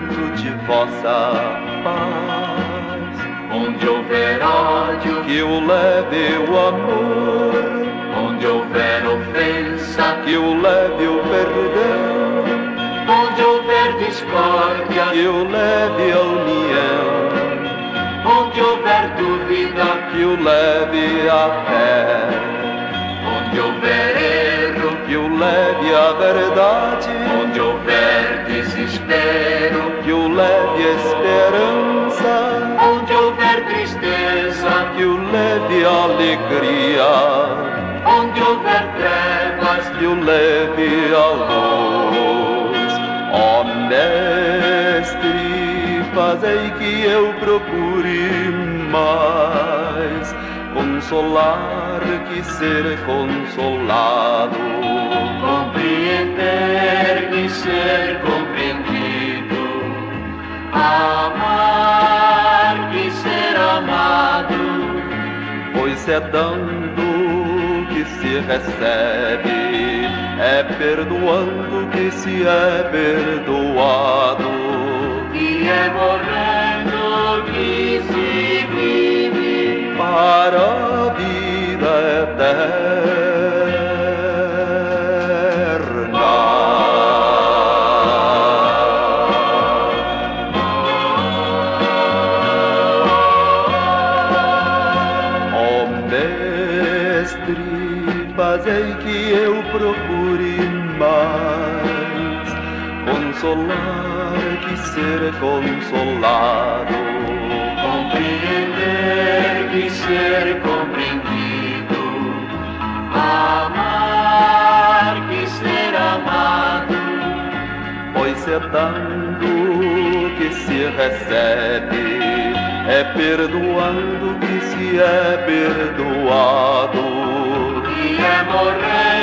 fruto de vossa paz. Onde houver ódio, Que eu leve o amor, onde houver ofensa, que eu leve o perdão, onde houver discórdia, que eu leve a união, onde houver dúvida, que eu leve a fé, onde houver erro, que eu leve a verdade, onde houver desespero, que eu leve a esperança, onde houver tristeza, que eu leve a alegria, onde houver trevas, que eu leve a luz. Ó Mestre, fazei que eu procure mais consolar que ser consolado, compreender que ser compreendido, amar que ser amado, pois é dando que se recebe, é perdoando que se é perdoado, e é morrendo que se vive para a vida eterna. Ó Mestre, fazei que eu procure mais consolar que ser consolado, compreender que ser compreendido, amar que ser amado, pois é dando que se recebe, é perdoando que se é perdoado, e é morrer